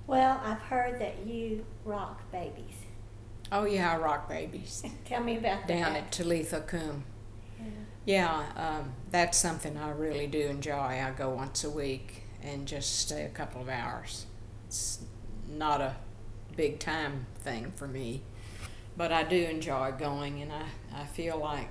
Well, I've heard that you rock babies. Oh yeah, I rock babies Tell me about down that. at Talitha Coombe. Yeah. Yeah, that's something I really do enjoy. I go once a week and just stay a couple of hours. It's not a big time thing for me, but I do enjoy going, and I feel like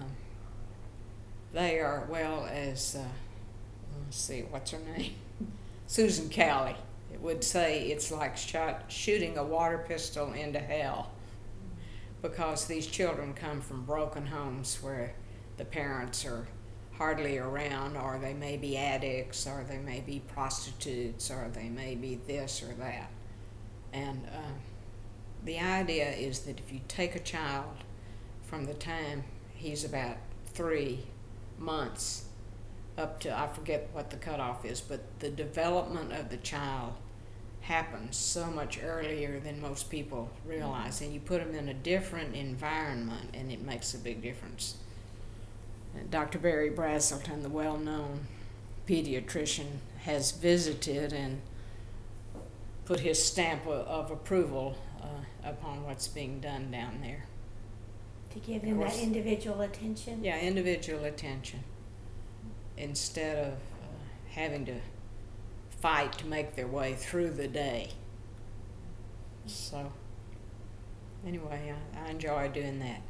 they are, well, as, let's see, what's her name? Susan Cowley. It would say it's like shooting a water pistol into hell, because these children come from broken homes where the parents are hardly around, or they may be addicts, or they may be prostitutes, or they may be this or that. And the idea is that if you take a child from the time he's about 3 months up to, I forget what the cutoff is, but the development of the child happens so much earlier than most people realize, and you put them in a different environment and it makes a big difference. Dr. Barry Brazelton, the well-known pediatrician, has visited and put his stamp of approval upon what's being done down there. To give them that individual attention. Yeah, individual attention, instead of having to fight to make their way through the day. So, anyway, I enjoy doing that.